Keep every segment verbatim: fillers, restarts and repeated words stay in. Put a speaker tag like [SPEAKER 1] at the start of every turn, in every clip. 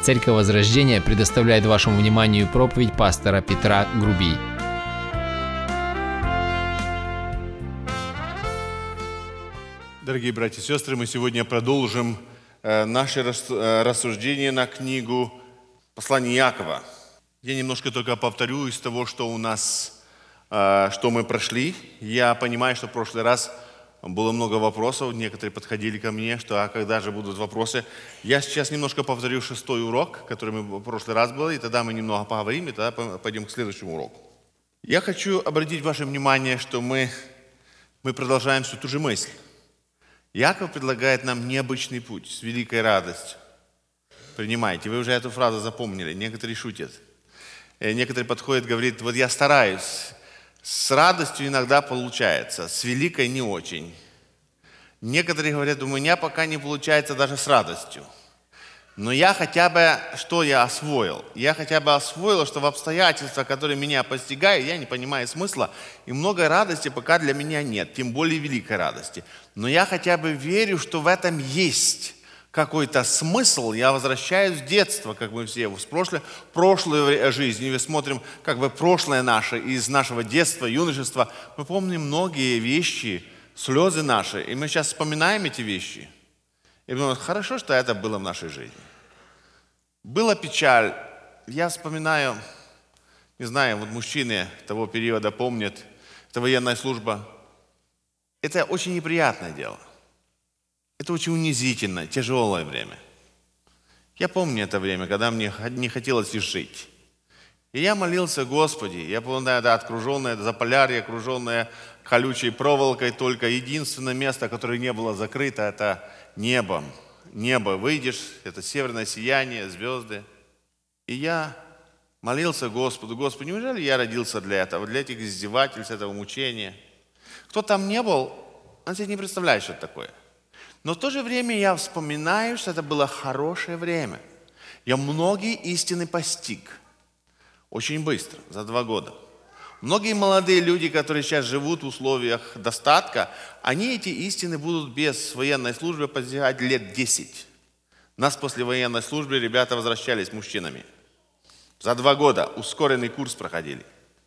[SPEAKER 1] Церковь Возрождения предоставляет вашему вниманию проповедь пастора Петра Грубий.
[SPEAKER 2] Дорогие братья и сестры, мы сегодня продолжим э, наше рас, э, рассуждение на книгу послания Иакова. Я немножко только повторю из того, что у нас, э, что мы прошли. Я понимаю, что в прошлый раз было много вопросов, некоторые подходили ко мне, что а когда же будут вопросы. Я сейчас немножко повторю шестой урок, который мы в прошлый раз был, и тогда мы немного поговорим, и тогда пойдем к следующему уроку. Я хочу обратить ваше внимание, что мы, мы продолжаем всю ту же мысль. Иаков предлагает нам необычный путь с великой радостью. Принимайте, вы уже эту фразу запомнили, некоторые шутят. Некоторые подходят, говорят, вот я стараюсь, с радостью иногда получается, с великой не очень. Некоторые говорят, у меня пока не получается даже с радостью. Но я хотя бы, что я освоил? Я хотя бы освоил, что в обстоятельствах, которые меня постигают, я не понимаю смысла, и много радости пока для меня нет, тем более великой радости. Но я хотя бы верю, что в этом есть какой-то смысл. Я возвращаюсь в детство, как мы все в прошлой, прошлой жизни, мы смотрим как бы прошлое наше, из нашего детства, юношества. Мы помним многие вещи, слезы наши, и мы сейчас вспоминаем эти вещи. И думаю, хорошо, что это было в нашей жизни. Была печаль. Я вспоминаю, не знаю, вот мужчины того периода помнят, это военная служба. Это очень неприятное дело. Это очень унизительное, тяжелое время. Я помню это время, когда мне не хотелось и жить. И я молился, Господи, я помню, это окруженное, это Заполярье, окруженное колючей проволокой, только единственное место, которое не было закрыто, это небо. Небо, выйдешь, это северное сияние, звезды. И я молился Господу, Господи, неужели я родился для этого, для этих издевательств, этого мучения? Кто там не был, он себе не представляет, что это такое. Но в то же время я вспоминаю, что это было хорошее время. Я многие истины постиг. Очень быстро, за два года. Многие молодые люди, которые сейчас живут в условиях достатка, они эти истины будут без военной службы постигать лет десять. Нас после военной службы ребята возвращались мужчинами. За два года ускоренный курс проходили.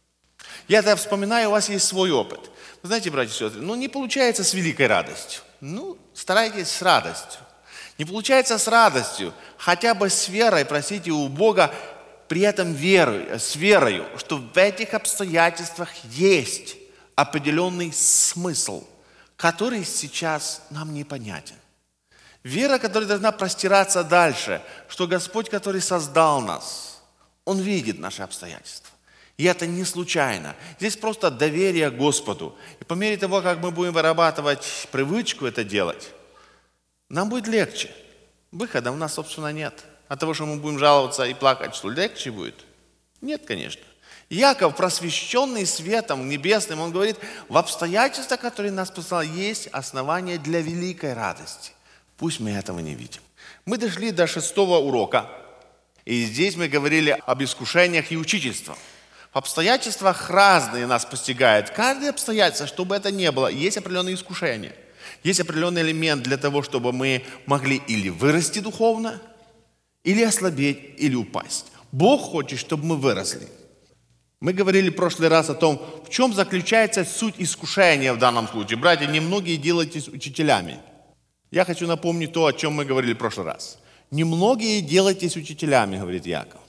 [SPEAKER 2] Я это вспоминаю, у вас есть свой опыт. Вы знаете, братья и сестры, ну не получается с великой радостью. Ну, старайтесь с радостью. Не получается с радостью, хотя бы с верой просите у Бога, при этом верою, с верою, что в этих обстоятельствах есть определенный смысл, который сейчас нам непонятен. Вера, которая должна простираться дальше, что Господь, который создал нас, Он видит наши обстоятельства. И это не случайно. Здесь просто доверие Господу. И по мере того, как мы будем вырабатывать привычку это делать, нам будет легче. Выхода у нас, собственно, нет. От того, что мы будем жаловаться и плакать, что легче будет? Нет, конечно. Иаков, просвещенный светом небесным, он говорит, в обстоятельствах, которые нас послали, есть основания для великой радости. Пусть мы этого не видим. Мы дошли до шестого урока, и здесь мы говорили об искушениях и учительстве. В обстоятельствах разные нас постигают. Каждое обстоятельство, чтобы это не было, есть определенные искушения. Есть определенный элемент для того, чтобы мы могли или вырасти духовно, или ослабеть, или упасть. Бог хочет, чтобы мы выросли. Мы говорили в прошлый раз о том, в чем заключается суть искушения в данном случае. Братья, немногие делайтесь учителями. Я хочу напомнить то, о чем мы говорили в прошлый раз. Немногие делайтесь учителями, говорит Иаков.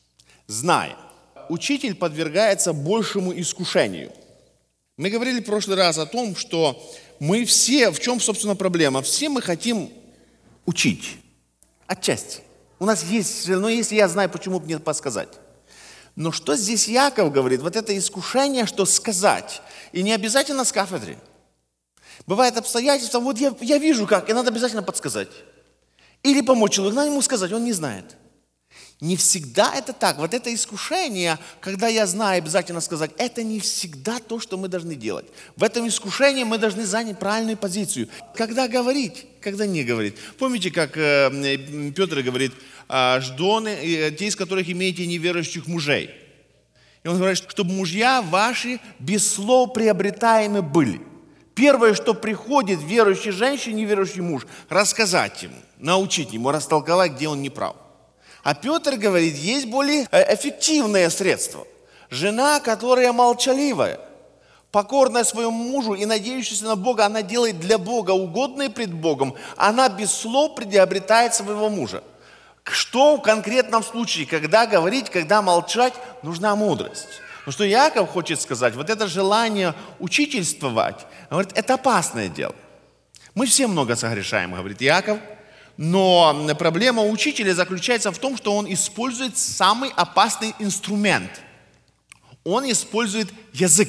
[SPEAKER 2] Зная, учитель подвергается большему искушению. Мы говорили в прошлый раз о том, что мы все, в чем, собственно, проблема? Все мы хотим учить. Отчасти. У нас есть, но если я знаю, почему бы мне подсказать. Но что здесь Иаков говорит? Вот это искушение, что сказать. И не обязательно с кафедры. Бывает обстоятельства, вот я, я вижу как, и надо обязательно подсказать. Или помочь человеку, надо ему сказать, он не знает. Не всегда это так. Вот это искушение, когда я знаю обязательно сказать, это не всегда то, что мы должны делать. В этом искушении мы должны занять правильную позицию. Когда говорить, когда не говорить. Помните, как э, Петр говорит, э, ждоны, э, те, из которых имеете неверующих мужей. И он говорит, чтобы мужья ваши без слов приобретаемы были. Первое, что приходит верующей женщине, неверующий муж, рассказать ему, научить ему, растолковать, где он не прав.
[SPEAKER 3] А Петр говорит, есть более эффективные средства. Жена, которая молчаливая, покорная своему мужу и надеющаяся на Бога, она делает для Бога угодное пред Богом. Она без слов приобретает своего мужа. Что в конкретном случае, когда говорить, когда молчать, нужна мудрость. Но что Иаков хочет сказать, вот это желание учительствовать, говорит, это опасное дело. Мы все много согрешаем, говорит Иаков, но проблема учителя заключается в том, что он использует самый опасный инструмент. Он использует язык.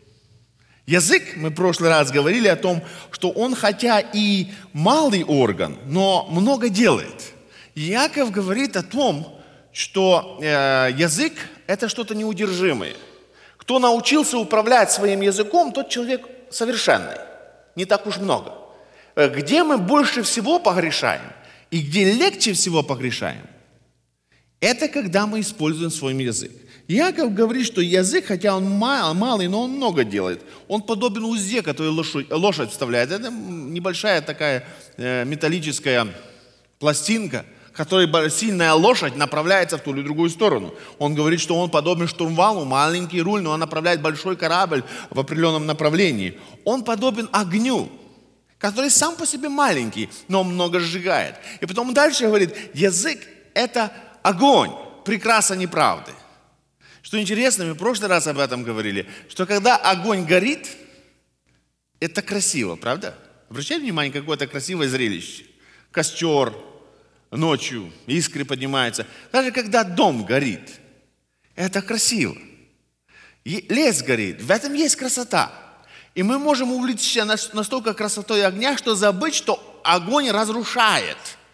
[SPEAKER 3] Язык, мы в прошлый раз говорили о том, что он хотя и малый орган, но много делает. Иаков говорит о том, что э, язык – это что-то неудержимое. Кто научился управлять своим языком, тот человек совершенный. Не так уж много. Где мы больше всего погрешаем и где легче всего погрешаем, это когда мы используем свой язык. Иаков говорит, что язык, хотя он мал, малый, но он много делает. Он подобен узде, которую лошадь, лошадь вставляет. Это небольшая такая э, металлическая пластинка, которой сильная лошадь направляется в ту или другую сторону. Он говорит, что он подобен штурвалу, маленький руль, но он направляет большой корабль в определенном направлении. Он подобен огню, который сам по себе маленький, но много сжигает. И потом дальше говорит, язык – это огонь, прекраса неправды. Что интересно, мы в прошлый раз об этом говорили, что когда огонь горит, это красиво, правда? Обращайте внимание, какое-то красивое зрелище. Костер, ночью искры поднимаются. Даже когда дом горит, это красиво. И лес горит, в этом есть красота. И мы можем увлечься настолько красотой огня, что забыть, что огонь разрушает.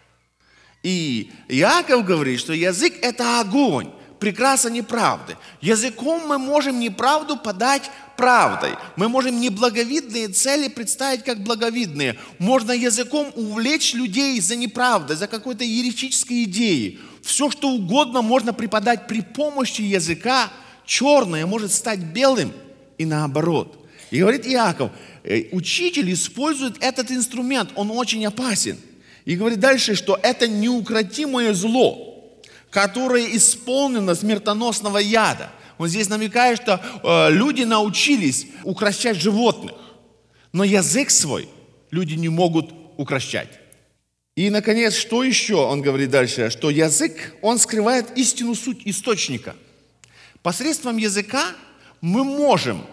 [SPEAKER 3] И Иаков говорит, что язык – это огонь, прекраса неправды. Языком мы можем неправду подать правдой. Мы можем неблаговидные цели представить как благовидные. Можно языком увлечь людей за неправдой, за какой-то еретической идеей. Все, что угодно можно преподать при помощи языка. Черное может стать белым и наоборот. И говорит Иаков, учитель использует этот инструмент, он очень опасен. И говорит дальше, что это неукротимое зло, которое исполнено смертоносного яда. Он здесь намекает, что э, люди научились укрощать животных, но язык свой люди не могут укрощать. И, наконец, что еще он говорит дальше? Что язык, он скрывает истину суть источника. Посредством языка мы можем,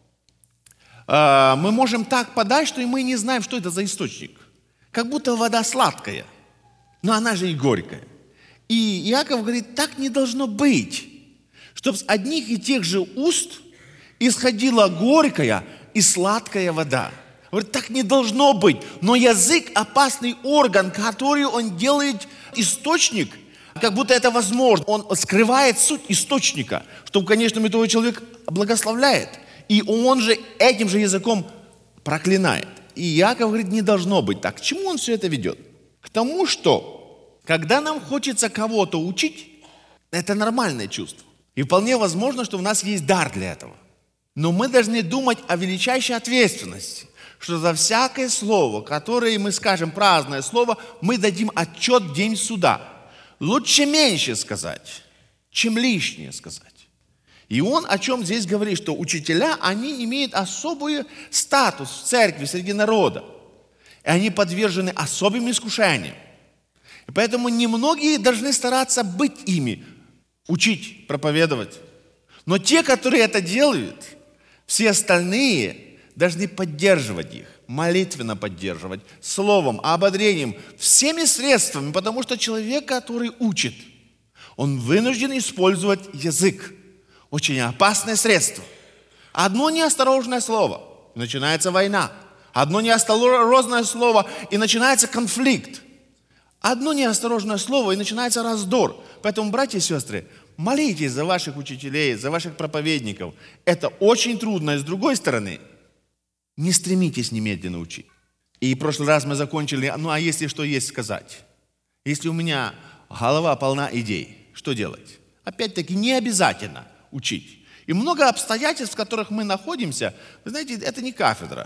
[SPEAKER 3] э, мы можем так подать, что и мы не знаем, что это за источник. Как будто вода сладкая, но она же и горькая. И Иаков говорит, так не должно быть, чтобы с одних и тех же уст исходила горькая и сладкая вода. Говорит, так не должно быть. Но язык – опасный орган, который он делает источник, как будто это возможно. Он скрывает суть источника, что в конечном итоге человек благословляет. И он же этим же языком проклинает. И Иаков говорит, не должно быть так. К чему он все это ведет? К тому, что когда нам хочется кого-то учить, это нормальное чувство. И вполне возможно, что у нас есть дар для этого. Но мы должны думать о величайшей ответственности, что за всякое слово, которое мы скажем, праздное слово, мы дадим отчет в день суда. Лучше меньше сказать, чем лишнее сказать. И он о чем здесь говорит, что учителя, они имеют особый статус в церкви, среди народа. И они подвержены особым искушениям. И поэтому немногие должны стараться быть ими, учить, проповедовать. Но те, которые это делают, все остальные должны поддерживать их, молитвенно поддерживать, словом, ободрением, всеми средствами, потому что человек, который учит, он вынужден использовать язык. Очень опасное средство. Одно неосторожное слово, и начинается война. Одно неосторожное слово, и начинается конфликт. Одно неосторожное слово, и начинается раздор. Поэтому, братья и сестры, молитесь за ваших учителей, за ваших проповедников. Это очень трудно. И с другой стороны, не стремитесь немедленно учить. И в прошлый раз мы закончили, ну а если что есть сказать? Если у меня голова полна идей, что делать? Опять-таки, не обязательно учить. И много обстоятельств, в которых мы находимся, вы знаете, это не кафедра.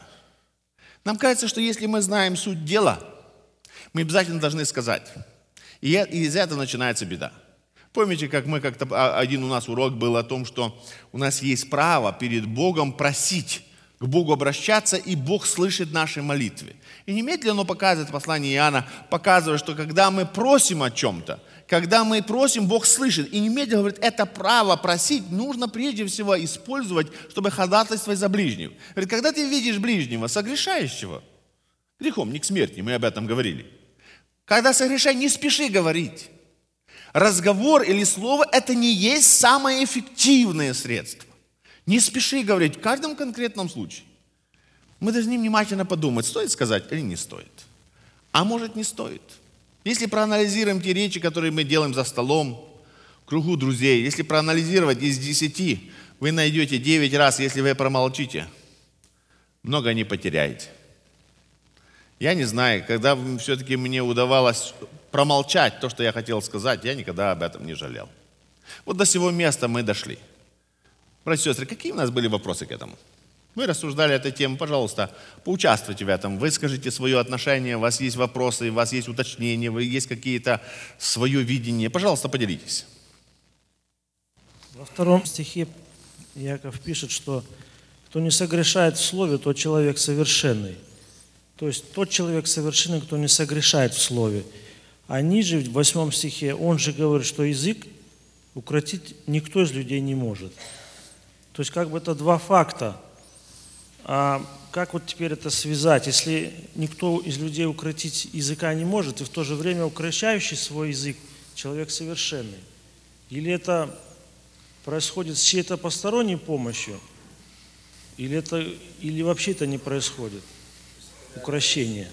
[SPEAKER 3] Нам кажется, что если мы знаем суть дела, мы обязательно должны сказать. И из этого начинается беда. Помните, как мы как-то, один у нас урок был о том, что у нас есть право перед Богом просить, к Богу обращаться, и Бог слышит наши молитвы. И немедленно показывает послание Иоанна, показывает, что когда мы просим о чем-то, когда мы просим, Бог слышит. И немедленно говорит, это право просить нужно прежде всего использовать, чтобы ходатайствовать за ближнего. Говорит, когда ты видишь ближнего, согрешающего, грехом не к смерти, мы об этом говорили. Когда согрешай, не спеши говорить. Разговор или слово – это не есть самое эффективное средство. Не спеши говорить в каждом конкретном случае. Мы должны внимательно подумать, стоит сказать или не стоит. А может, не стоит. Если проанализируем те речи, которые мы делаем за столом, в кругу друзей, если проанализировать из десяти, вы найдете девять раз, если вы промолчите, много не потеряете. Я не знаю, когда все-таки мне удавалось промолчать то, что я хотел сказать, я никогда об этом не жалел. Вот до сего места мы дошли. Братья и сестры, какие у нас были вопросы к этому? Мы рассуждали эту тему, пожалуйста, поучаствуйте в этом, выскажите свое отношение, у вас есть вопросы, у вас есть уточнения, вы есть какие-то свое видение. Пожалуйста, поделитесь.
[SPEAKER 4] Во втором стихе Иаков пишет, что кто не согрешает в слове, тот человек совершенный. То есть тот человек совершенный, кто не согрешает в слове. А ниже, в восьмом стихе, он же говорит, что язык укротить никто из людей не может. То есть как бы это два факта. А как вот теперь это связать? Если никто из людей укротить языка не может, и в то же время укрощающий свой язык человек совершенный. Или это происходит с чьей-то посторонней помощью, или, это, или вообще это не происходит? Укрощение.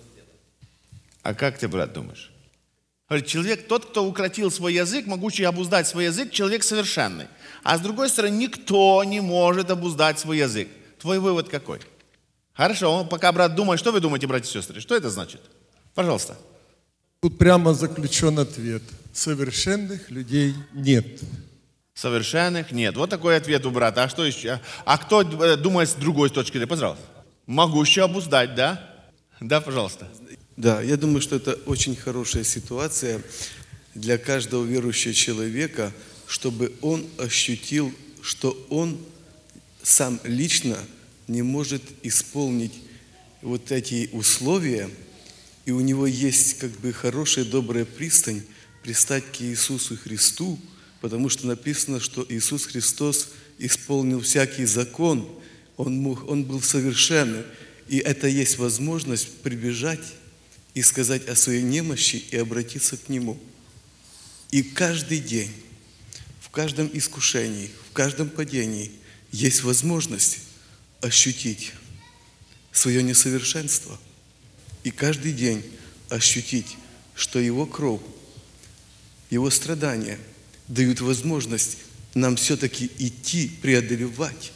[SPEAKER 3] А как ты, брат, думаешь? Говорит, человек, тот, кто укротил свой язык, могучий обуздать свой язык, человек совершенный. А с другой стороны, никто не может обуздать свой язык. Твой вывод какой? Хорошо, пока брат думает, что вы думаете, братья и сестры? Что это значит? Пожалуйста.
[SPEAKER 5] Тут прямо заключен ответ. Совершенных людей нет.
[SPEAKER 3] Совершенных нет. Вот такой ответ у брата. А что еще? А кто думает с другой точки зрения? Пожалуйста. Могущий обуздать, да? Да, пожалуйста.
[SPEAKER 6] Да, я думаю, что это очень хорошая ситуация для каждого верующего человека, чтобы он ощутил, что он сам лично не может исполнить вот эти условия, и у него есть как бы хорошая, добрая пристань пристать к Иисусу Христу, потому что написано, что Иисус Христос исполнил всякий закон, Он, мог, он был совершенный, и это есть возможность прибежать и сказать о своей немощи и обратиться к Нему. И каждый день, в каждом искушении, в каждом падении есть возможность ощутить свое несовершенство. И каждый день ощутить, что Его кровь, Его страдания дают возможность нам все-таки идти, преодолевать,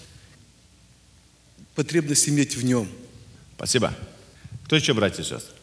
[SPEAKER 6] потребность иметь в Нем.
[SPEAKER 3] Спасибо. Кто еще, братья и сестры?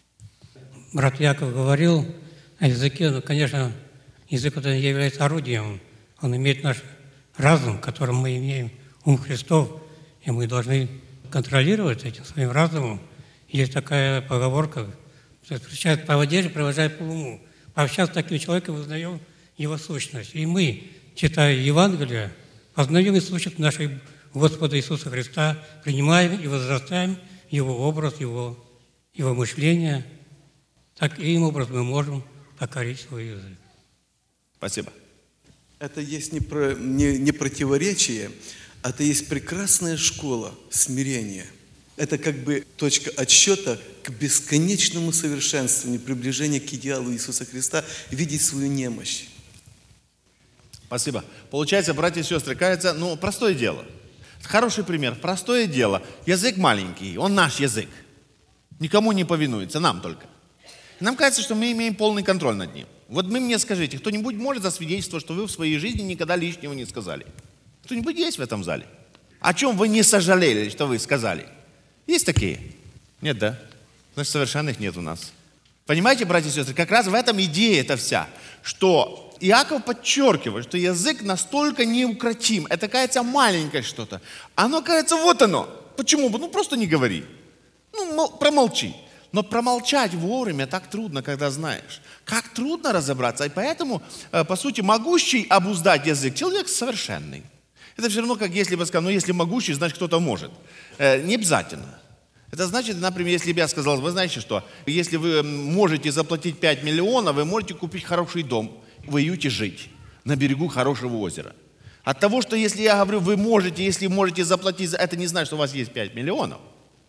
[SPEAKER 7] Брат Яков говорил о языке, ну, конечно, язык это является орудием. Он имеет наш разум, которым мы имеем ум Христов, и мы должны контролировать этим своим разумом. Есть такая поговорка, что встречает по воде, провожает по уму. Пообщаться с таким человеком, узнаем его сущность. И мы, читая Евангелие, познаем и сущность нашей Господа Иисуса Христа, принимаем и возрастаем Его образ, Его, его мышление. Таким образом мы можем покорить свой язык.
[SPEAKER 3] Спасибо.
[SPEAKER 6] Это есть не, про, не, не противоречие, это есть прекрасная школа смирения. Это как бы точка отсчета к бесконечному совершенствованию, приближению к идеалу Иисуса Христа, видеть свою немощь.
[SPEAKER 3] Спасибо. Получается, братья и сестры, кажется, ну, простое дело. Хороший пример. Простое дело. Язык маленький, он наш язык. Никому не повинуется, нам только. Нам кажется, что мы имеем полный контроль над ним. Вот вы мне скажите, кто-нибудь может засвидетельствовать, что вы в своей жизни никогда лишнего не сказали? Кто-нибудь есть в этом зале? О чем вы не сожалели, что вы сказали? Есть такие? Нет, да? Значит, совершенных нет у нас. Понимаете, братья и сестры, как раз в этом идея эта вся, что Иаков подчеркивает, что язык настолько неукротим. Это, кажется, маленькое что-то. Оно, кажется, вот оно. Почему бы? Ну, просто не говори. Ну, промолчи. Но промолчать вовремя так трудно, когда знаешь. Как трудно разобраться. И поэтому, по сути, могущий обуздать язык человек совершенный. Это все равно, как если бы сказал, ну если могущий, значит кто-то может. Не обязательно. Это значит, например, если бы я сказал, вы знаете что, если вы можете заплатить пять миллионов, вы можете купить хороший дом в Июте жить на берегу хорошего озера. От того, что если я говорю, вы можете, если можете заплатить, это не значит, что у вас есть пять миллионов.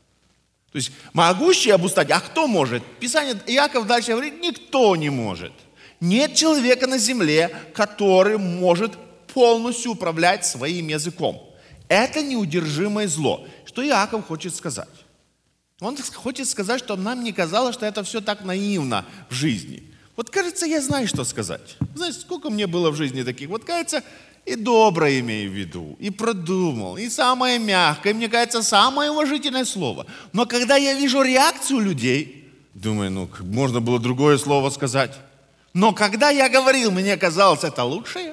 [SPEAKER 3] То есть могущий обуздать, а кто может? Писание Иаков дальше говорит, никто не может. Нет человека на земле, который может полностью управлять своим языком. Это неудержимое зло. Что Иаков хочет сказать? Он хочет сказать, что нам не казалось, что это все так наивно в жизни. Вот кажется, я знаю, что сказать. Знаете, сколько мне было в жизни таких? Вот кажется, и доброе имею в виду, и продумал, и самое мягкое, и, мне кажется, самое уважительное слово. Но когда я вижу реакцию людей, думаю, ну, можно было другое слово сказать. Но когда я говорил, мне казалось, это лучшее.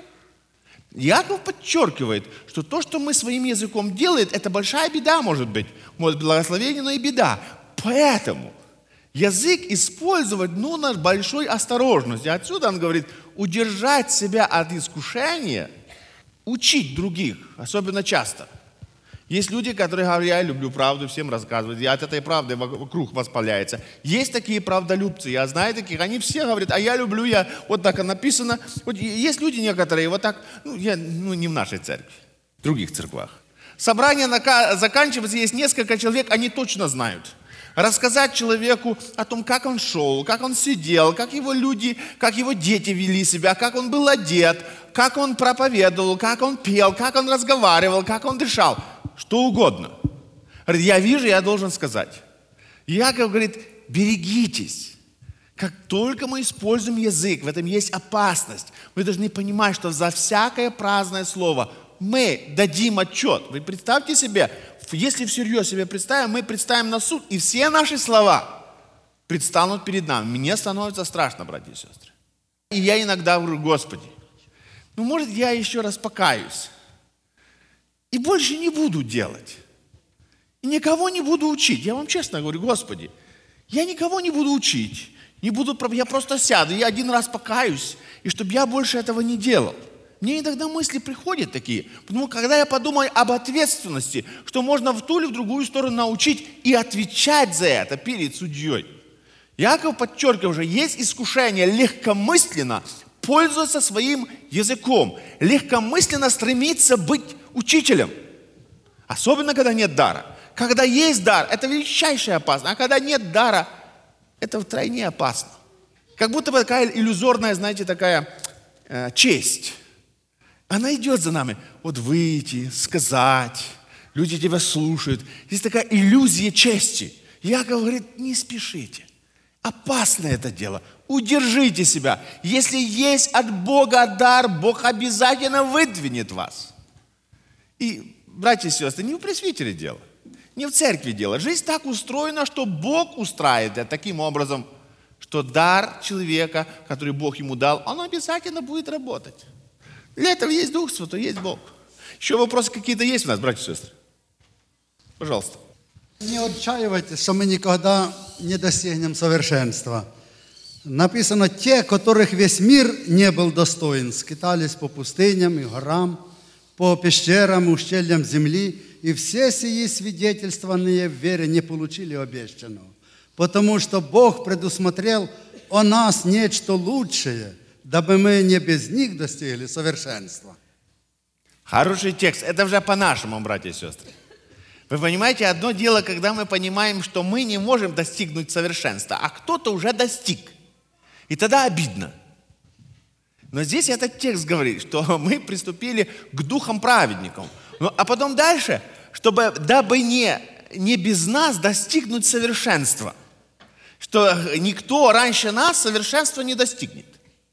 [SPEAKER 3] Иаков подчеркивает, что то, что мы своим языком делаем, это большая беда может быть. Может благословение, но и беда. Поэтому язык использовать нужно с большой осторожностью. Отсюда он говорит, удержать себя от искушения, учить других, особенно часто. Есть люди, которые говорят, я люблю правду, всем рассказывать, я от этой правды вокруг воспаляется. Есть такие правдолюбцы, я знаю таких, они все говорят, а я люблю, я вот так и написано. Вот есть люди некоторые, вот так, ну, я, ну не в нашей церкви, в других церквах. Собрание заканчивается, есть несколько человек, они точно знают. Рассказать человеку о том, как он шел, как он сидел, как его люди, как его дети вели себя, как он был одет, как он проповедовал, как он пел, как он разговаривал, как он дышал. Что угодно. Говорит, я вижу, я должен сказать. Иаков говорит, берегитесь. Как только мы используем язык, в этом есть опасность. Мы должны понимать, что за всякое праздное слово мы дадим отчет. Вы представьте себе, если всерьез себе представим, мы представим на суд, и все наши слова предстанут перед нами. Мне становится страшно, братья и сестры. И я иногда говорю, Господи, ну может я еще раз покаюсь. И больше не буду делать. И никого не буду учить. Я вам честно говорю, Господи, я никого не буду учить. Не буду, я просто сяду, я один раз покаюсь, и чтобы я больше этого не делал. Мне иногда мысли приходят такие. Потому что когда я подумаю об ответственности, что можно в ту или в другую сторону научить и отвечать за это перед судьей. Иаков подчеркивает уже, есть искушение легкомысленно пользоваться своим языком. Легкомысленно стремиться быть учителем. Особенно, когда нет дара. Когда есть дар, это величайшая опасность. А когда нет дара, это втройне опасно. Как будто бы такая иллюзорная, знаете, такая э, честь. Она идет за нами. Вот выйти, сказать, люди тебя слушают. Есть такая иллюзия чести. Иаков говорит, не спешите. Опасно это дело. Удержите себя. Если есть от Бога дар, Бог обязательно выдвинет вас. И, братья и сестры, не в пресвитере дело, не в церкви дело. Жизнь так устроена, что Бог устраивает таким образом, что дар человека, который Бог ему дал, он обязательно будет работать. Для этого есть Дух Святой, есть Бог. Еще вопросы какие-то есть у нас, братья и сестры? Пожалуйста.
[SPEAKER 8] Не отчаивайтесь, что мы никогда не достигнем совершенства. Написано, те, которых весь мир не был достоин, скитались по пустыням и горам, по пещерам и ущельям земли, и все сии свидетельствованные в вере не получили обещанного. Потому что Бог предусмотрел о нас нечто лучшее, дабы мы не без них достигли совершенства.
[SPEAKER 3] Хороший текст. Это уже по-нашему, братья и сестры. Вы понимаете, одно дело, когда мы понимаем, что мы не можем достигнуть совершенства, а кто-то уже достиг. И тогда обидно. Но здесь этот текст говорит, что мы приступили к духам праведникам. Ну, а потом дальше, чтобы, дабы не, не без нас достигнуть совершенства. Что никто раньше нас совершенства не достигнет.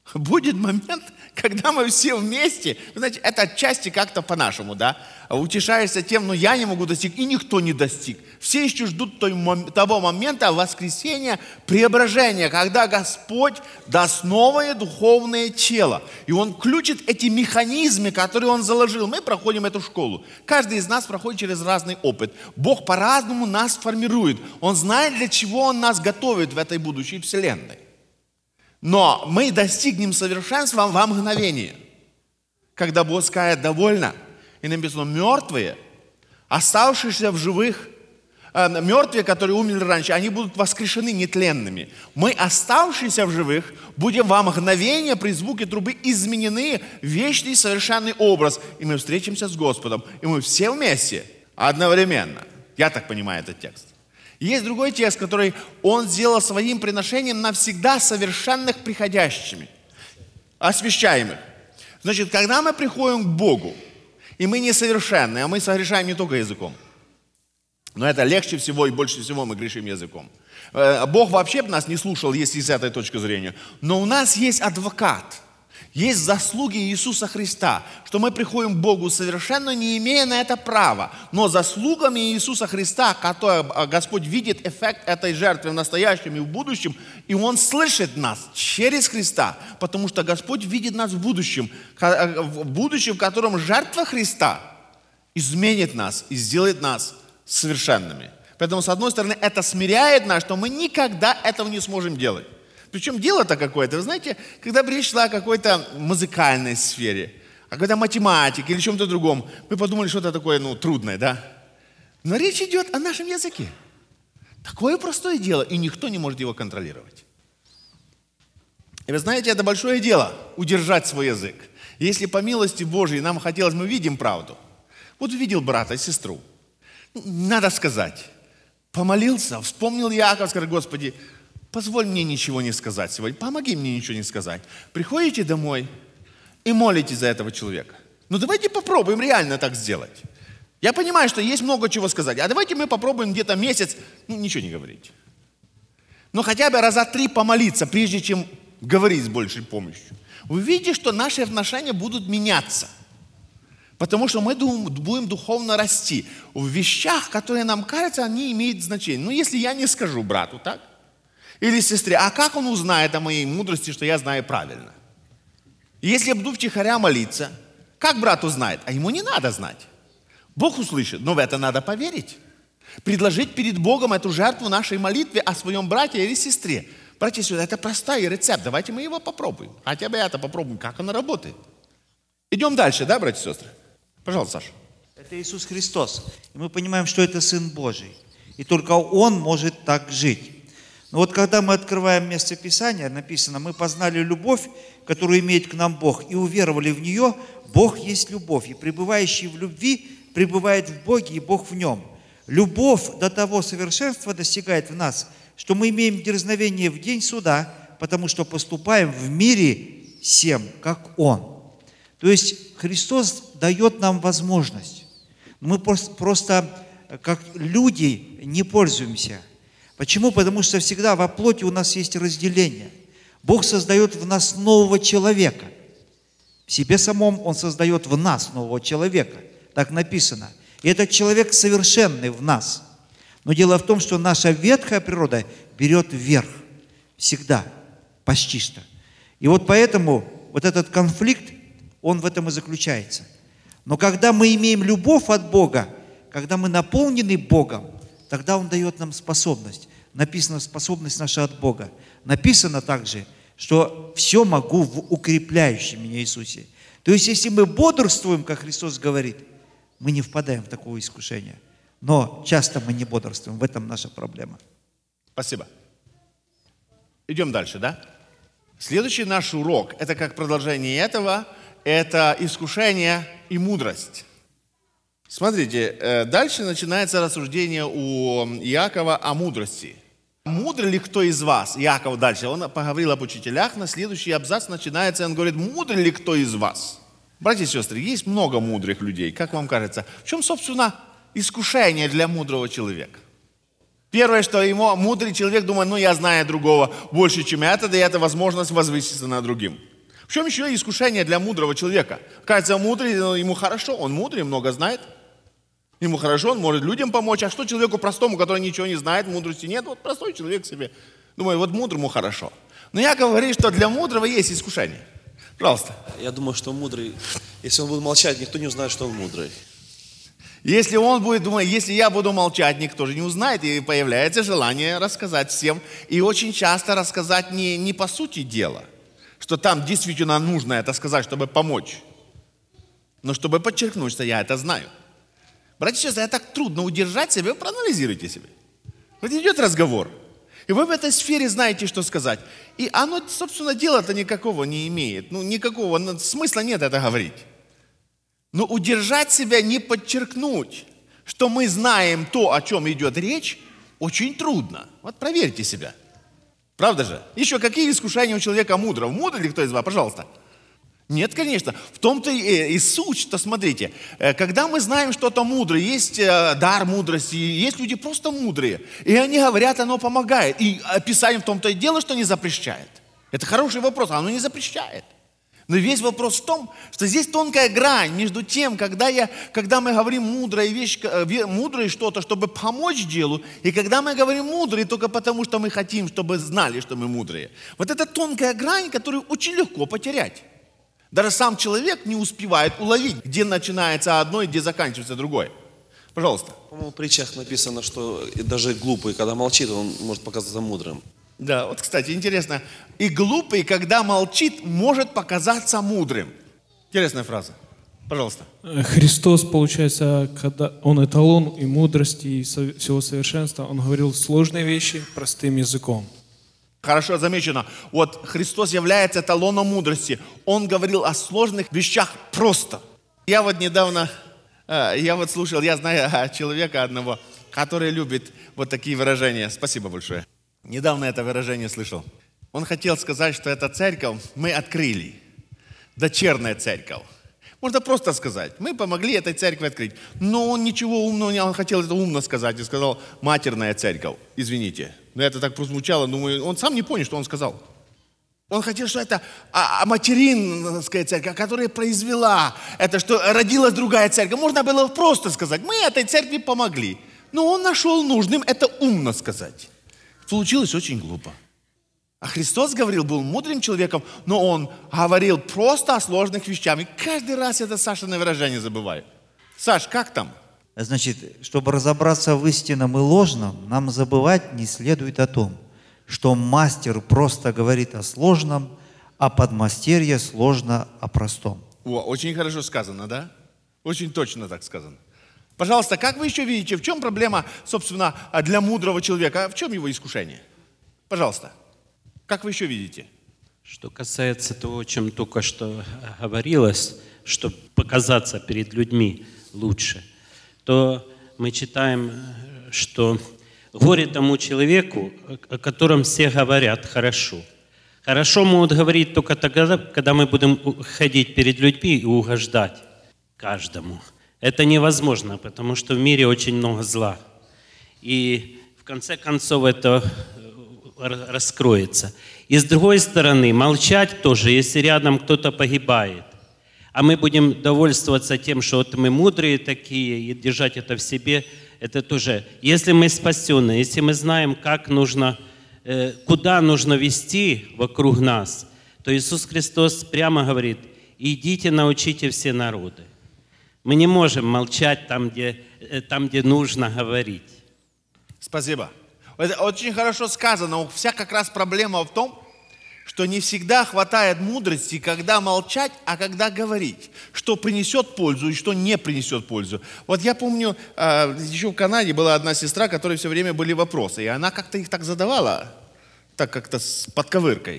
[SPEAKER 3] Будет момент, когда мы все вместе, вы знаете, это отчасти как-то по-нашему, да, утешаешься тем, но я не могу достичь, и никто не достиг. Все еще ждут той, того момента воскресения, преображения, когда Господь даст новое духовное тело. И Он включит эти механизмы, которые Он заложил. Мы проходим эту школу. Каждый из нас проходит через разный опыт. Бог по-разному нас формирует. Он знает, для чего Он нас готовит в этой будущей вселенной. Но мы достигнем совершенства во мгновение, когда Бог скажет «довольно». И написано «мертвые, оставшиеся в живых, э, мертвые, которые умерли раньше, они будут воскрешены нетленными. Мы, оставшиеся в живых, будем во мгновение при звуке трубы изменены в вечный совершенный образ. И мы встретимся с Господом. И мы все вместе, одновременно». Я так понимаю этот текст. Есть другой текст, который Он сделал своим приношением навсегда совершенных приходящими, освящаемых. Значит, когда мы приходим к Богу, и мы несовершенны, а мы согрешаем не только языком, но это легче всего и больше всего мы грешим языком. Бог вообще бы нас не слушал, если с этой точки зрения. Но у нас есть адвокат. Есть заслуги Иисуса Христа, что мы приходим к Богу совершенно не имея на это права. Но заслугами Иисуса Христа, который Господь видит эффект этой жертвы в настоящем и в будущем, и Он слышит нас через Христа, потому что Господь видит нас в будущем, в будущем, в котором жертва Христа изменит нас и сделает нас совершенными. Поэтому, с одной стороны, это смиряет нас, что мы никогда этого не сможем делать. Причем дело-то какое-то, вы знаете, когда речь шла о какой-то музыкальной сфере, о какой-то математике или чем-то другом, мы подумали, что это такое, ну, трудное, да? Но речь идет о нашем языке. Такое простое дело, и никто не может его контролировать. И вы знаете, это большое дело, удержать свой язык. Если по милости Божьей нам хотелось, мы видим правду. Вот увидел брата, сестру. Надо сказать, помолился, вспомнил Иаков, сказал: Господи, позволь мне ничего не сказать сегодня, помоги мне ничего не сказать. Приходите домой и молитесь за этого человека. Ну давайте попробуем реально так сделать. Я понимаю, что есть много чего сказать, а давайте мы попробуем где-то месяц, ну ничего не говорить. Но хотя бы раза три помолиться, прежде чем говорить с большей помощью. Вы видите, что наши отношения будут меняться. Потому что мы будем духовно расти в вещах, которые нам кажется, они имеют значение. Ну если я не скажу брату, так? Или сестре, а как он узнает о моей мудрости, что я знаю правильно? Если я буду втихаря молиться, как брат узнает? А ему не надо знать. Бог услышит, но в это надо поверить. Предложить перед Богом эту жертву нашей молитве о своем брате или сестре. Братья и сестры, это простой рецепт, давайте мы его попробуем. Хотя бы это попробуем, как оно работает. Идем дальше, да, братья и сестры? Пожалуйста, Саша.
[SPEAKER 9] Это Иисус Христос. И мы понимаем, что это Сын Божий. И только Он может так жить. Но вот когда мы открываем место Писания, написано: мы познали любовь, которую имеет к нам Бог, и уверовали в нее. Бог есть любовь, и пребывающий в любви пребывает в Боге, и Бог в нем. Любовь до того совершенства достигает в нас, что мы имеем дерзновение в день суда, потому что поступаем в мире всем, как Он. То есть Христос дает нам возможность. Мы просто как люди не пользуемся. Почему? Потому что всегда во плоти у нас есть разделение. Бог создает в нас нового человека. В себе самом Он создает в нас нового человека. Так написано. И этот человек совершенный в нас. Но дело в том, что наша ветхая природа берет вверх. Всегда. Почти что. И вот поэтому вот этот конфликт, он в этом и заключается. Но когда мы имеем любовь от Бога, когда мы наполнены Богом, тогда Он дает нам способность. Написано, способность наша от Бога. Написано также, что все могу в укрепляющем меня Иисусе. То есть, если мы бодрствуем, как Христос говорит, мы не впадаем в такое искушение. Но часто мы не бодрствуем. В этом наша проблема.
[SPEAKER 3] Спасибо. Идем дальше, да? Следующий наш урок, это как продолжение этого, это искушение и мудрость. Смотрите, дальше начинается рассуждение у Иакова о мудрости. Мудрый ли кто из вас? Иаков дальше, он поговорил об учителях, на следующий абзац начинается, он говорит: мудрый ли кто из вас? Братья и сестры, есть много мудрых людей, как вам кажется? В чем, собственно, искушение для мудрого человека? Первое, что ему мудрый человек думает: ну я знаю другого больше, чем это, да и это возможность возвыситься над другим. В чем еще искушение для мудрого человека? Кажется, мудрый, ему хорошо, он мудрый, много знает. Ему хорошо, он может людям помочь. А что человеку простому, который ничего не знает, мудрости нет? Вот простой человек себе. Думаю, вот мудрому хорошо. Но я говорю, что для мудрого есть искушение. Пожалуйста.
[SPEAKER 10] Я думаю, что мудрый, если он будет молчать, никто не узнает, что он мудрый.
[SPEAKER 3] Если он будет думать, если я буду молчать, никто же не узнает, и появляется желание рассказать всем. И очень часто рассказать не, не по сути дела, что там действительно нужно это сказать, чтобы помочь, но чтобы подчеркнуть, что я это знаю. Братья и сестры, это так трудно удержать себя, вы проанализируйте себя. Вот идет разговор, и вы в этой сфере знаете, что сказать. И оно, собственно, дела-то никакого не имеет, ну никакого, смысла нет это говорить. Но удержать себя, не подчеркнуть, что мы знаем то, о чем идет речь, очень трудно. Вот проверьте себя. Правда же? Еще какие искушения у человека мудрого? Мудрый ли кто из вас? Пожалуйста. Нет, конечно. В том-то и, и суть, что смотрите, когда мы знаем что-то мудрое, есть дар мудрости, есть люди просто мудрые, и они говорят, оно помогает. И Писание в том-то и дело, что не запрещает. Это хороший вопрос, оно не запрещает. Но весь вопрос в том, что здесь тонкая грань между тем, когда, я, когда мы говорим мудрое, вещь, мудрое что-то, чтобы помочь делу, и когда мы говорим мудрые только потому, что мы хотим, чтобы знали, что мы мудрые. Вот это тонкая грань, которую очень легко потерять. Даже сам человек не успевает уловить, где начинается одно и где заканчивается другое. Пожалуйста.
[SPEAKER 10] По-моему, в притчах написано, что даже глупый, когда молчит, он может показаться мудрым.
[SPEAKER 3] Да, вот, кстати, интересно. И глупый, когда молчит, может показаться мудрым. Интересная фраза. Пожалуйста.
[SPEAKER 11] Христос, получается, когда Он эталон и мудрости, и всего совершенства, Он говорил сложные вещи простым языком.
[SPEAKER 3] Хорошо замечено. Вот Христос является эталоном мудрости. Он говорил о сложных вещах просто. Я вот недавно, я вот слушал, я знаю человека одного, который любит вот такие выражения. Спасибо большое. Недавно это выражение слышал. Он хотел сказать, что эта церковь мы открыли. Дочерняя церковь. Можно просто сказать. Мы помогли этой церкви открыть. Но он ничего умного не... Он хотел это умно сказать и сказал матерная церковь. Извините. Но это так прозвучало. Думаю, он сам не понял, что он сказал. Он хотел, что это а, а материнская церковь, которая произвела это, что родилась другая церковь. Можно было просто сказать. Мы этой церкви помогли. Но он нашел нужным это умно сказать. Получилось очень глупо. А Христос говорил, был мудрым человеком, но Он говорил просто о сложных вещах. И каждый раз это Сашино выражение забываю. Саш, как там?
[SPEAKER 9] Значит, чтобы разобраться в истинном и ложном, нам забывать не следует о том, что мастер просто говорит о сложном, а подмастерье сложно о простом.
[SPEAKER 3] О, очень хорошо сказано, да? Очень точно так сказано. Пожалуйста, как вы еще видите, в чем проблема, собственно, для мудрого человека? В чем его искушение? Пожалуйста, как вы еще видите?
[SPEAKER 12] Что касается того, о чем только что говорилось, чтобы показаться перед людьми лучше, то мы читаем, что горе тому человеку, о котором все говорят хорошо. Хорошо могут говорить только тогда, когда мы будем ходить перед людьми и угождать каждому. Это невозможно, потому что в мире очень много зла. И в конце концов это раскроется. И с другой стороны, молчать тоже, если рядом кто-то погибает. А мы будем довольствоваться тем, что вот мы мудрые такие, и держать это в себе, это тоже. Если мы спасенные, если мы знаем, как нужно, куда нужно вести вокруг нас, то Иисус Христос прямо говорит, идите, научите все народы. Мы не можем молчать там, где, там, где нужно говорить.
[SPEAKER 3] Спасибо. Это очень хорошо сказано. Вся как раз проблема в том, что не всегда хватает мудрости, когда молчать, а когда говорить. Что принесет пользу и что не принесет пользу. Вот я помню, еще в Канаде была одна сестра, которой все время были вопросы. И она как-то их так задавала, так как-то с подковыркой.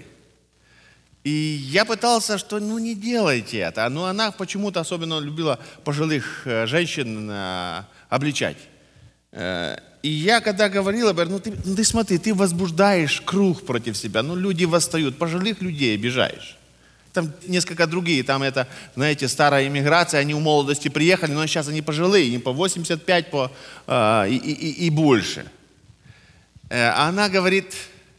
[SPEAKER 3] И я пытался, что ну не делайте это. Но она почему-то особенно любила пожилых женщин э, обличать. Э, и я когда говорил, говорю, ну ты, ну ты смотри, ты возбуждаешь круг против себя. Ну люди восстают, пожилых людей обижаешь. Там несколько другие, там это, знаете, старая иммиграция, они в молодости приехали, но сейчас они пожилые, им по восемьдесят пять по, э, и, и, и больше. Э, она говорит...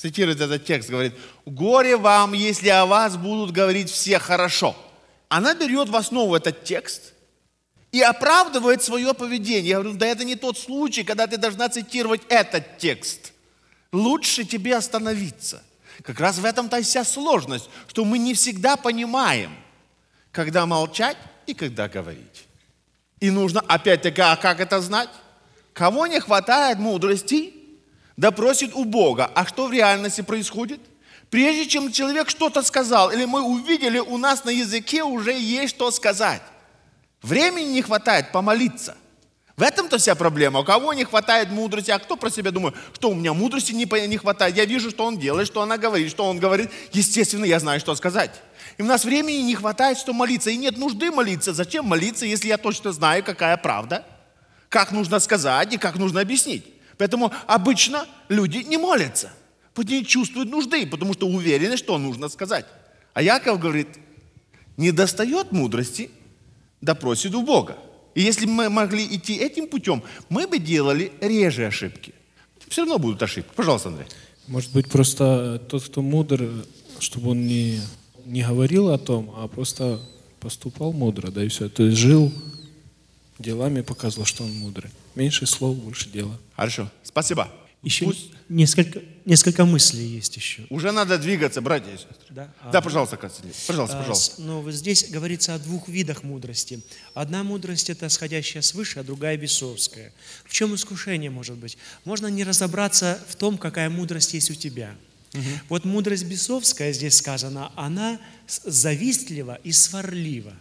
[SPEAKER 3] цитирует этот текст, говорит: «Горе вам, если о вас будут говорить все хорошо». Она берет в основу этот текст и оправдывает свое поведение. Я говорю: да это не тот случай, когда ты должна цитировать этот текст. Лучше тебе остановиться. Как раз в этом-то и вся сложность, что мы не всегда понимаем, когда молчать и когда говорить. И нужно, опять-таки, а как это знать? Кого не хватает мудрости, да просит у Бога. А что в реальности происходит? Прежде чем человек что-то сказал, или мы увидели, у нас на языке уже есть что сказать. Времени не хватает помолиться. В этом-то вся проблема. У кого не хватает мудрости, а кто про себя думает, что у меня мудрости не, не хватает. Я вижу, что он делает, что она говорит, что он говорит. Естественно, я знаю, что сказать. И у нас времени не хватает, что молиться. И нет нужды молиться. Зачем молиться, если я точно знаю, какая правда, как нужно сказать и как нужно объяснить. Поэтому обычно люди не молятся. Потому не чувствуют нужды, потому что уверены, что нужно сказать. А Яков говорит: не достает мудрости, да просит у Бога. И если бы мы могли идти этим путем, мы бы делали реже ошибки. Все равно будут ошибки. Пожалуйста, Андрей.
[SPEAKER 11] Может быть, просто тот, кто мудр, чтобы он не, не говорил о том, а просто поступал мудро, да и все. То есть жил делами, показывал, что он мудрый. Меньше слов, больше дела.
[SPEAKER 3] Хорошо. Спасибо.
[SPEAKER 13] Еще
[SPEAKER 3] Пусть...
[SPEAKER 13] несколько, несколько мыслей есть еще.
[SPEAKER 3] Уже надо двигаться, братья и сестры.
[SPEAKER 13] Да,
[SPEAKER 3] да
[SPEAKER 13] а,
[SPEAKER 3] пожалуйста, Константин. Пожалуйста,
[SPEAKER 13] а,
[SPEAKER 3] пожалуйста.
[SPEAKER 13] Но вот здесь говорится о двух видах мудрости. Одна мудрость – это сходящая свыше, а другая – бесовская. В чем искушение может быть? Можно не разобраться в том, какая мудрость есть у тебя. Угу. Вот мудрость бесовская, здесь сказано, она завистлива и сварлива.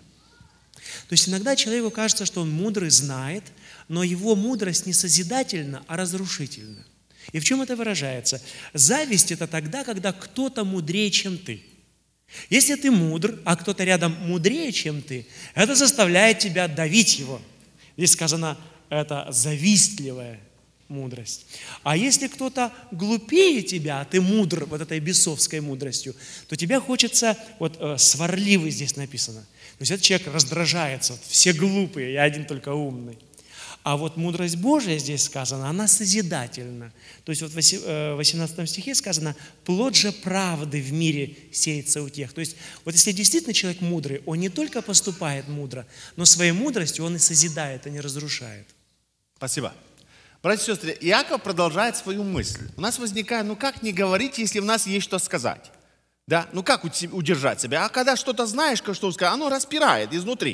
[SPEAKER 13] То есть иногда человеку кажется, что он мудрый, знает, но его мудрость не созидательна, а разрушительна. И в чем это выражается? Зависть – это тогда, когда кто-то мудрее, чем ты. Если ты мудр, а кто-то рядом мудрее, чем ты, это заставляет тебя давить его. Здесь сказано, это завистливая мудрость. А если кто-то глупее тебя, а ты мудр вот этой бесовской мудростью, то тебя хочется, вот э, сварливый здесь написано. То есть этот человек раздражается, все глупые, я один только умный. А вот мудрость Божия здесь сказана, она созидательна. То есть вот в восемнадцатом стихе сказано: «Плод же правды в мире сеется у тех». То есть вот если действительно человек мудрый, он не только поступает мудро, но своей мудростью он и созидает, а не разрушает.
[SPEAKER 3] Спасибо. Братья и сестры, Иаков продолжает свою мысль. У нас возникает, ну как не говорить, если у нас есть что сказать? Да? Ну как удержать себя? А когда что-то знаешь, что сказать, оно распирает изнутри.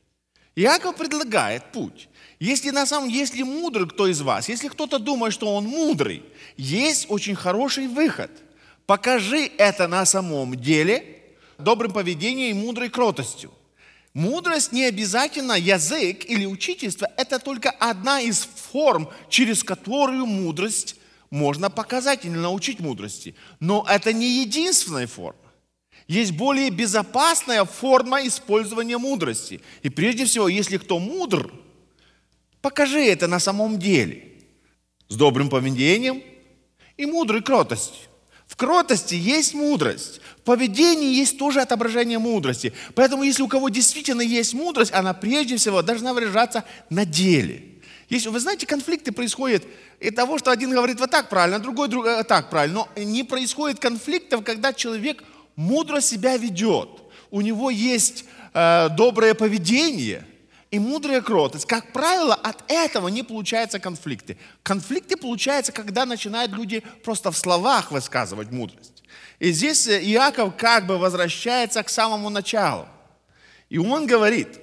[SPEAKER 3] Иаков предлагает путь. Если на самом деле, если мудрый кто из вас, если кто-то думает, что он мудрый, есть очень хороший выход. Покажи это на самом деле добрым поведением и мудрой кротостью. Мудрость не обязательно язык или учительство, это только одна из форм, через которую мудрость можно показать или научить мудрости. Но это не единственная форма. Есть более безопасная форма использования мудрости. И прежде всего, если кто мудр, покажи это на самом деле. С добрым поведением и мудрой кротостью. В кротости есть мудрость. В поведении есть тоже отображение мудрости. Поэтому, если у кого действительно есть мудрость, она прежде всего должна выражаться на деле. Если, вы знаете, конфликты происходят из того, что один говорит вот так правильно, другой, другой так правильно. Но не происходит конфликтов, когда человек мудро себя ведет. У него есть э, доброе поведение и мудрая кротость. Как правило, от этого не получаются конфликты. Конфликты получаются, когда начинают люди просто в словах высказывать мудрость. И здесь Иаков как бы возвращается к самому началу. И он говорит,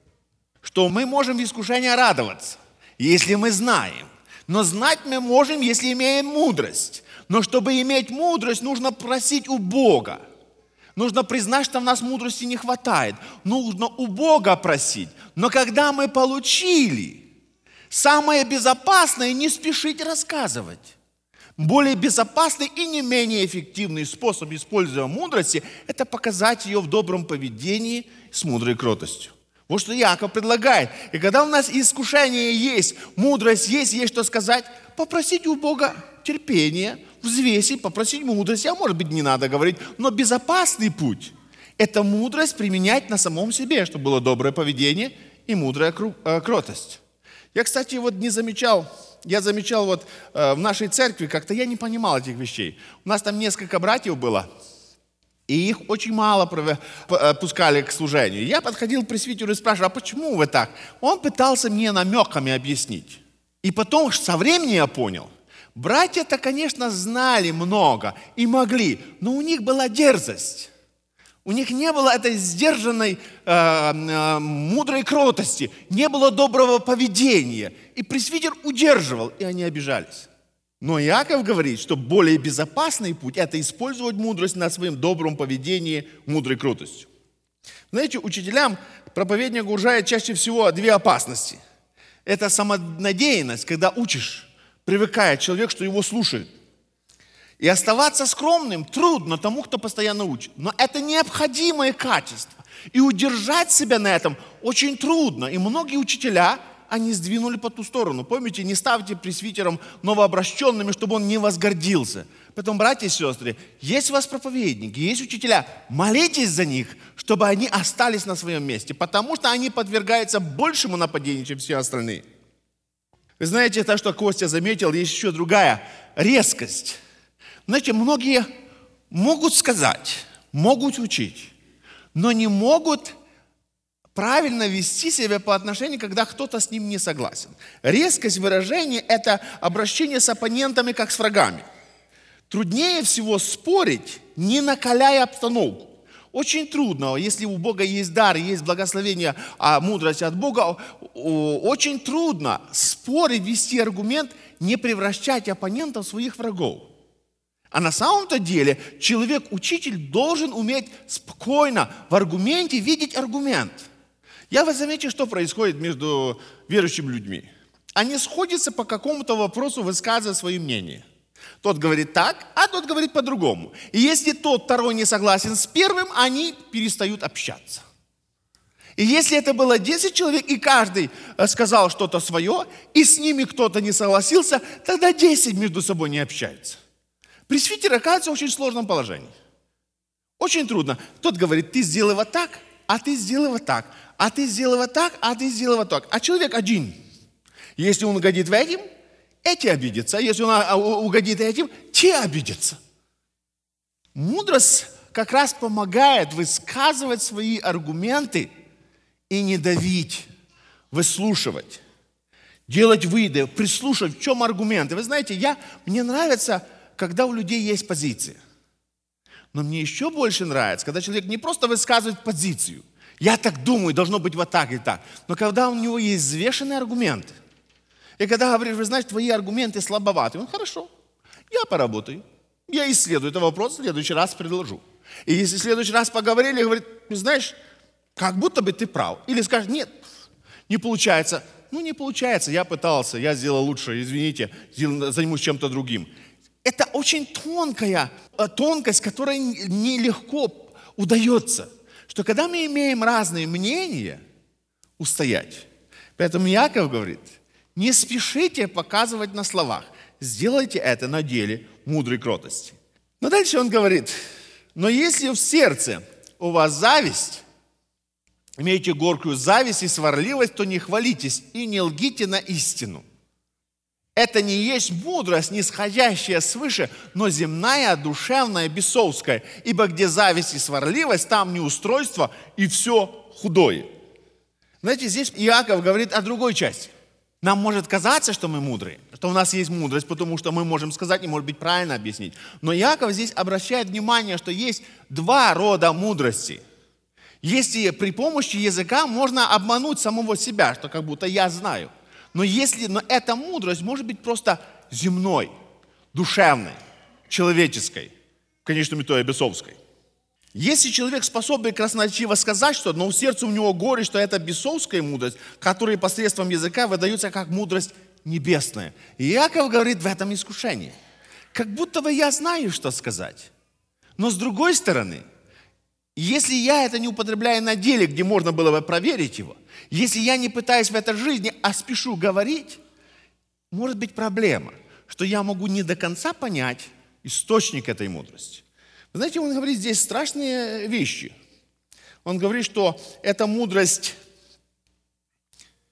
[SPEAKER 3] что мы можем в искушении радоваться, если мы знаем. Но знать мы можем, если имеем мудрость. Но чтобы иметь мудрость, нужно просить у Бога. Нужно признать, что в нас мудрости не хватает. Нужно у Бога просить. Но когда мы получили, самое безопасное – не спешить рассказывать. Более безопасный и не менее эффективный способ использования мудрости – это показать ее в добром поведении с мудрой кротостью. Вот что Иаков предлагает. И когда у нас искушение есть, мудрость есть, есть что сказать, попросить у Бога терпения, взвесить, попросить мудрости, а может быть не надо говорить, но безопасный путь – это мудрость применять на самом себе, чтобы было доброе поведение и мудрая кротость. Я, кстати, вот не замечал, я замечал вот э, в нашей церкви, как-то я не понимал этих вещей. У нас там несколько братьев было, и их очень мало пускали к служению. Я подходил к пресвитеру и спрашивал, а почему вы так? Он пытался мне намеками объяснить. И потом со временем я понял, братья-то, конечно, знали много и могли, но у них была дерзость. У них не было этой сдержанной, э, э, мудрой кротости, не было доброго поведения. И пресвитер удерживал, и они обижались. Но Иаков говорит, что более безопасный путь – это использовать мудрость на своем добром поведении, мудрой кротостью. Знаете, учителям проповедник угрожает чаще всего две опасности. Это самонадеянность, когда учишь, привыкает человек, что его слушают. И оставаться скромным трудно тому, кто постоянно учит. Но это необходимое качество. И удержать себя на этом очень трудно. И многие учителя, они сдвинули по ту сторону. Помните, не ставьте пресвитером новообращенными, чтобы он не возгордился. Поэтому, братья и сестры, есть у вас проповедники, есть учителя, молитесь за них, чтобы они остались на своем месте, потому что они подвергаются большему нападению, чем все остальные. Вы знаете, то, что Костя заметил, есть еще другая резкость. Знаете, многие могут сказать, могут учить, но не могут правильно вести себя по отношению, когда кто-то с ним не согласен. Резкость выражения – это обращение с оппонентами, как с врагами. Труднее всего спорить, не накаляя обстановку. Очень трудно, если у Бога есть дар, есть благословение, а мудрость от Бога, очень трудно спорить, вести аргумент, не превращать оппонентов в своих врагов. А на самом-то деле человек-учитель должен уметь спокойно в аргументе видеть аргумент. Я вот заметил, что происходит между верующими людьми. Они сходятся по какому-то вопросу, высказывая свои мнения. Тот говорит так, а тот говорит по-другому. И если тот второй не согласен с первым, они перестают общаться. И если это было десять человек, и каждый сказал что-то свое, и с ними кто-то не согласился, тогда десять между собой не общаются. Пресвитер оказывается в очень сложном положении. Очень трудно. Тот говорит, ты сделай вот так, а ты сделай вот так, а ты сделай вот так, а ты сделай вот так. А человек один. Если он угодит в этим, эти обидятся. Если он угодит этим, те обидятся. Мудрость как раз помогает высказывать свои аргументы и не давить, выслушивать, делать выводы, прислушивать, в чем аргументы. Вы знаете, я, мне нравится, когда у людей есть позиция. Но мне еще больше нравится, когда человек не просто высказывает позицию. Я так думаю, должно быть вот так и так. Но когда у него есть взвешенные аргументы. И когда говоришь, вы знаете, твои аргументы слабоваты. Он, хорошо, я поработаю. Я исследую этот вопрос, в следующий раз предложу. И если в следующий раз поговорили, говорит, знаешь, как будто бы ты прав. Или скажешь, нет, не получается. Ну, не получается, я пытался, я сделал лучше, извините, займусь чем-то другим. Это очень тонкая тонкость, которая нелегко удается. Что когда мы имеем разные мнения, устоять. Поэтому Иаков говорит, не спешите показывать на словах. Сделайте это на деле мудрой кротости. Но дальше он говорит, но если в сердце у вас зависть, имеете горькую зависть и сварливость, то не хвалитесь и не лгите на истину. Это не есть мудрость, нисходящая свыше, но земная, душевная, бесовская. Ибо где зависть и сварливость, там неустройство и все худое. Знаете, здесь Иаков говорит о другой части. Нам может казаться, что мы мудрые, что у нас есть мудрость, потому что мы можем сказать и, может быть, правильно объяснить. Но Иаков здесь обращает внимание, что есть два рода мудрости. Если при помощи языка можно обмануть самого себя, что как будто я знаю. Но, если, но эта мудрость может быть просто земной, душевной, человеческой, в конечном итоге бесовской. Если человек способен красноречиво сказать что-то, но в сердце у него горе, что это бесовская мудрость, которая посредством языка выдается как мудрость небесная. И Иаков говорит в этом искушении. Как будто бы я знаю, что сказать. Но с другой стороны, если я это не употребляю на деле, где можно было бы проверить его, если я не пытаюсь в этой жизни, а спешу говорить, может быть проблема, что я могу не до конца понять источник этой мудрости. Вы знаете, он говорит здесь страшные вещи. Он говорит, что эта мудрость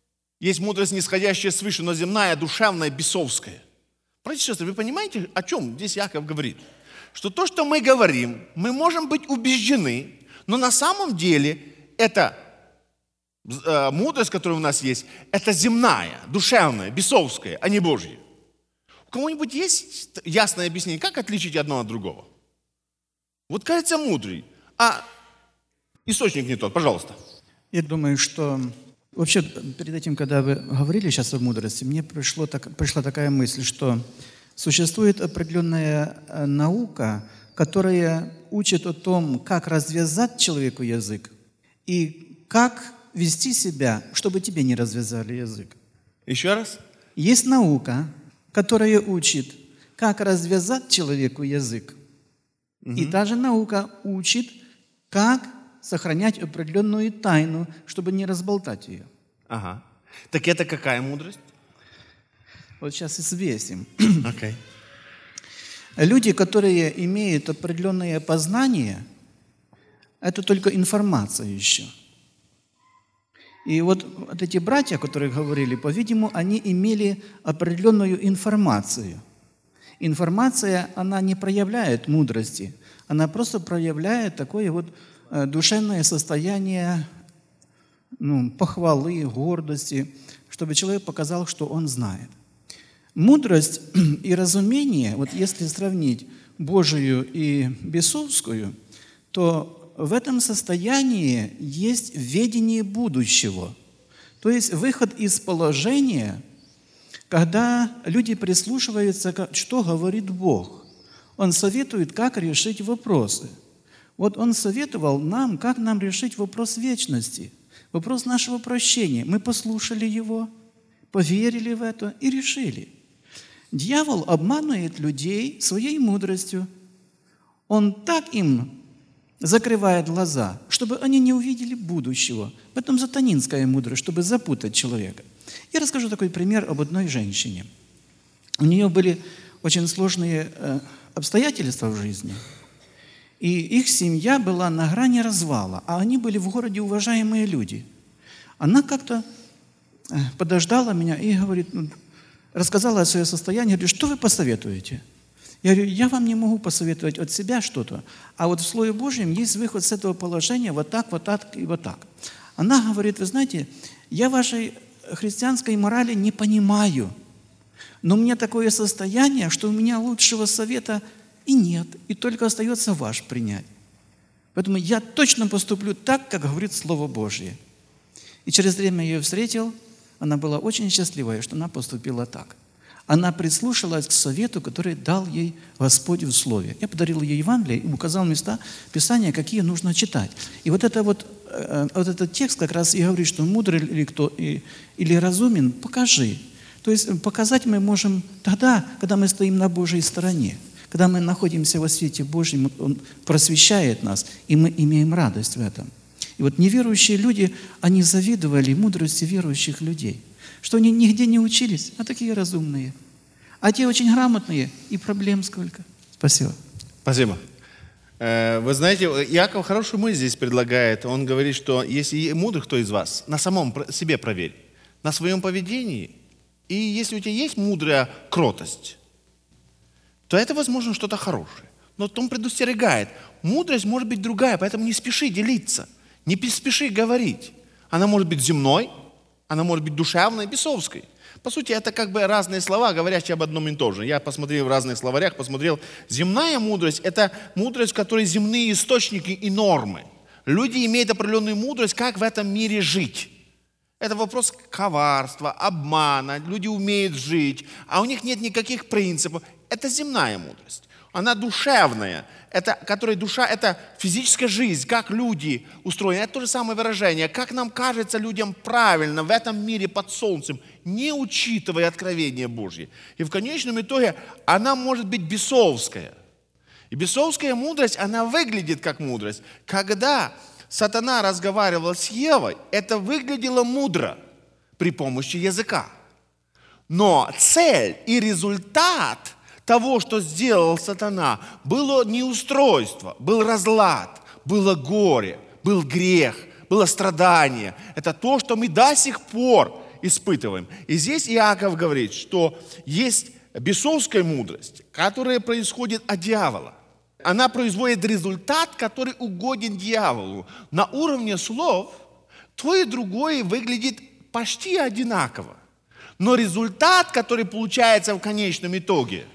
[SPEAKER 3] Есть мудрость, нисходящая свыше, но земная, душевная, бесовская. Братья и сестры, вы понимаете, о чем здесь Яков говорит? Что то, что мы говорим, мы можем быть убеждены, но на самом деле это э, мудрость, которая у нас есть, это земная, душевная, бесовская, а не Божья. У кого-нибудь есть ясное объяснение, как отличить одно от другого? Вот кажется мудрый, а источник не тот. Пожалуйста.
[SPEAKER 14] Я думаю, что вообще перед этим, когда вы говорили сейчас о мудрости, мне пришло так, пришла такая мысль, что существует определенная наука, которая учит о том, как развязать человеку язык и как вести себя, чтобы тебе не развязали язык.
[SPEAKER 3] Еще раз.
[SPEAKER 14] Есть наука, которая учит, как развязать человеку язык. Угу. И та же наука учит, как сохранять определенную тайну, чтобы не разболтать ее.
[SPEAKER 3] Ага. Так это какая мудрость?
[SPEAKER 14] Вот сейчас известим.
[SPEAKER 3] Okay.
[SPEAKER 14] Люди, которые имеют определенные познания, это только информация еще. И вот, вот эти братья, о которых говорили, по-видимому, они имели определенную информацию. Информация, она не проявляет мудрости, она просто проявляет такое вот э, душевное состояние, ну, похвалы, гордости, чтобы человек показал, что он знает. Мудрость и разумение, вот если сравнить Божию и бесовскую, то в этом состоянии есть ведение будущего. То есть выход из положения, когда люди прислушиваются, что говорит Бог. Он советует, как решить вопросы. Вот Он советовал нам, как нам решить вопрос вечности, вопрос нашего прощения. Мы послушали Его, поверили в это и решили. Дьявол обманывает людей своей мудростью. Он так им закрывает глаза, чтобы они не увидели будущего. Поэтому сатанинская мудрость, чтобы запутать человека. Я расскажу такой пример об одной женщине. У нее были очень сложные э, обстоятельства в жизни. И их семья была на грани развала, а они были в городе уважаемые люди. Она как-то э, подождала меня и говорит, ну, рассказала о своем состоянии, говорит, что вы посоветуете? Я говорю, я вам не могу посоветовать от себя что-то, а вот в Слове Божьем есть выход с этого положения вот так, вот так и вот так. Она говорит, вы знаете, я вашей христианской морали не понимаю, но у меня такое состояние, что у меня лучшего совета и нет, и только остается ваш принять. Поэтому я точно поступлю так, как говорит Слово Божье. И через время я ее встретил, она была очень счастливая, что она поступила так. Она прислушалась к совету, который дал ей Господь в Слове. Я подарил ей Евангелие и указал места Писания, какие нужно читать. И вот, это вот, э, вот этот текст как раз и говорит, что мудрый или кто, и, или разумен, покажи. То есть показать мы можем тогда, когда мы стоим на Божьей стороне. Когда мы находимся во свете Божьем, Он просвещает нас, и мы имеем радость в этом. И вот неверующие люди, они завидовали мудрости верующих людей, что они нигде не учились, а такие разумные. А те очень грамотные, и проблем сколько. Спасибо.
[SPEAKER 3] Спасибо. Вы знаете, Иаков хорошую мысль здесь предлагает. Он говорит, что если мудрый кто из вас, на самом себе проверь, на своем поведении. И если у тебя есть мудрая кротость, то это, возможно, что-то хорошее. Но он предостерегает. Мудрость может быть другая, поэтому не спеши делиться. Не спеши говорить. Она может быть земной, она может быть душевной, бесовской. По сути, это как бы разные слова, говорящие об одном и том же. Я посмотрел в разных словарях, посмотрел. Земная мудрость – это мудрость, в которой земные источники и нормы. Люди имеют определенную мудрость, как в этом мире жить. Это вопрос коварства, обмана. Люди умеют жить, а у них нет никаких принципов. Это земная мудрость. Она душевная, это, которая душа, это физическая жизнь, как люди устроены. Это то же самое выражение, как нам кажется людям правильно в этом мире под солнцем, не учитывая откровение Божье. И в конечном итоге она может быть бесовская. И бесовская мудрость, она выглядит как мудрость. Когда сатана разговаривал с Евой, это выглядело мудро при помощи языка. Но цель и результат того, что сделал сатана, было неустройство, был разлад, было горе, был грех, было страдание. Это то, что мы до сих пор испытываем. И здесь Иаков говорит, что есть бесовская мудрость, которая происходит от дьявола. Она производит результат, который угоден дьяволу. На уровне слов то и другое выглядит почти одинаково. Но результат, который получается в конечном итоге,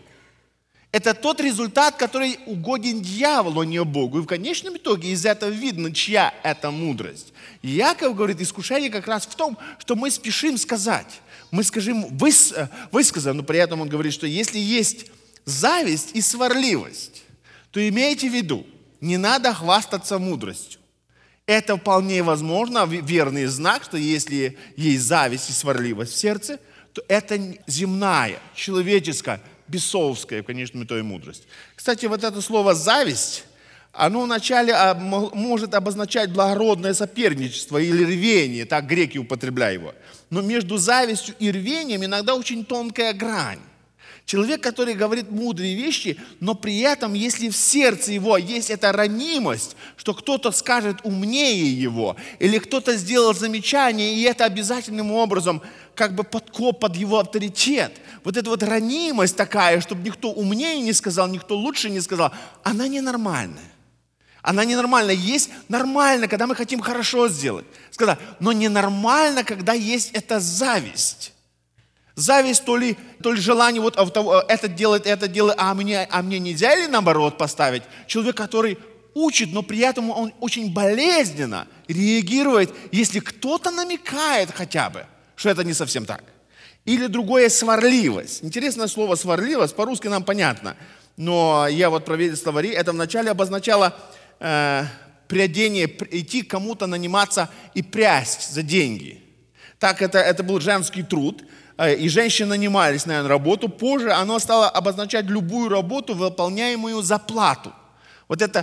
[SPEAKER 3] это тот результат, который угоден дьяволу, а не Богу. И в конечном итоге из этого видно, чья это мудрость. И Иаков говорит, искушение как раз в том, что мы спешим сказать. Мы скажем, выс, высказан, но при этом он говорит, что если есть зависть и сварливость, то имейте в виду, не надо хвастаться мудростью. Это вполне возможно, верный знак, что если есть зависть и сварливость в сердце, то это земная, человеческая, бесовская в конечном итоге мудрость. Кстати, вот это слово «зависть», оно вначале может обозначать благородное соперничество или рвение, так греки употребляют его. Но между завистью и рвением иногда очень тонкая грань. Человек, который говорит мудрые вещи, но при этом, если в сердце его есть эта ранимость, что кто-то скажет умнее его, или кто-то сделал замечание, и это обязательным образом как бы подкоп под его авторитет, вот эта вот ранимость такая, чтобы никто умнее не сказал, никто лучше не сказал, она ненормальная. Она ненормальная. Есть нормально, когда мы хотим хорошо сделать. Сказал, но ненормально, когда есть эта зависть. Зависть, то ли, то ли желание, вот это делает, это делает, а мне, а мне нельзя или наоборот поставить. Человек, который учит, но при этом он очень болезненно реагирует, если кто-то намекает хотя бы, что это не совсем так. Или другое — сварливость. Интересное слово «сварливость», по-русски нам понятно, но я вот проверил словари, это вначале обозначало э, прядение, идти к кому-то наниматься и прясть за деньги. Так это, это был женский труд. И женщины нанимались на эту работу. Позже оно стало обозначать любую работу, выполняемую за плату. Вот это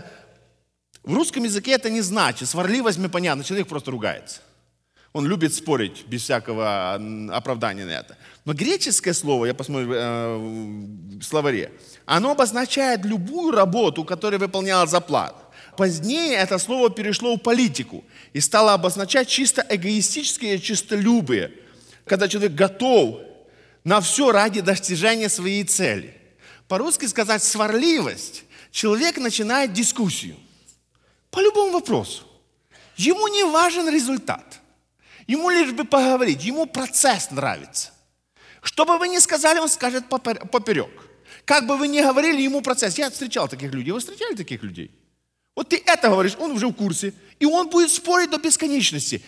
[SPEAKER 3] в русском языке это не значит. Сварливость, мне понятно, человек просто ругается. Он любит спорить без всякого оправдания на это. Но греческое слово, я посмотрю э, в словаре, оно обозначает любую работу, которая выполнялась за плату. Позднее это слово перешло в политику и стало обозначать чисто эгоистическое, чистолюбие, когда человек готов на все ради достижения своей цели. По-русски сказать «сварливость», человек начинает дискуссию по любому вопросу. Ему не важен результат. Ему лишь бы поговорить, ему процесс нравится. Что бы вы ни сказали, он скажет поперек. Как бы вы ни говорили, ему процесс. Я встречал таких людей. Вы встречали таких людей? Вот ты это говоришь, он уже в курсе. И он будет спорить до бесконечности.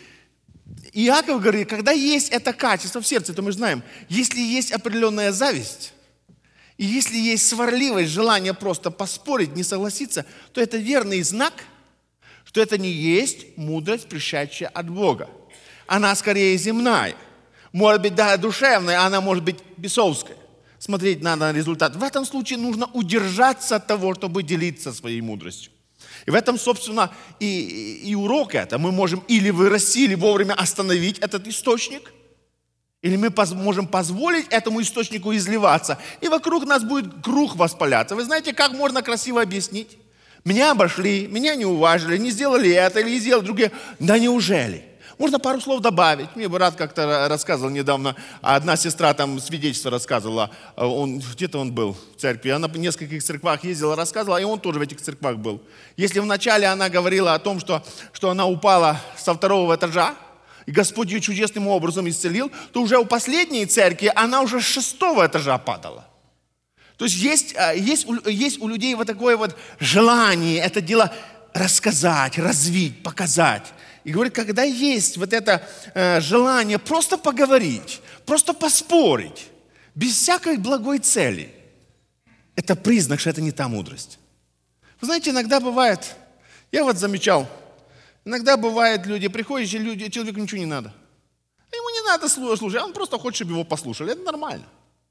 [SPEAKER 3] Иаков говорит, когда есть это качество в сердце, то мы знаем, если есть определенная зависть, и если есть сварливость, желание просто поспорить, не согласиться, то это верный знак, что это не есть мудрость, пришедшая от Бога. Она скорее земная. Может быть, да, душевная, она может быть бесовская. Смотреть надо на результат. В этом случае нужно удержаться от того, чтобы делиться своей мудростью. И в этом, собственно, и, и урок это. Мы можем или вырасти, или вовремя остановить этот источник, или мы поз- можем позволить этому источнику изливаться, и вокруг нас будет круг воспаляться. Вы знаете, как можно красиво объяснить? Меня обошли, меня не уважили, не сделали это, или не сделали другие. Да неужели? Можно пару слов добавить. Мне брат как-то рассказывал недавно, одна сестра там свидетельство рассказывала, он, где-то он был в церкви, она в нескольких церквах ездила, рассказывала, и он тоже в этих церквах был. Если вначале она говорила о том, что, что она упала со второго этажа, и Господь ее чудесным образом исцелил, то уже у последней церкви она уже с шестого этажа падала. То есть есть, есть, есть у людей вот такое вот желание это дело рассказать, развить, показать. И говорит, когда есть вот это э, желание просто поговорить, просто поспорить, без всякой благой цели, это признак, что это не та мудрость. Вы знаете, иногда бывает, я вот замечал, иногда бывает, люди приходят, и люди, человеку ничего не надо. Ему не надо слушать, он просто хочет, чтобы его послушали. Это нормально.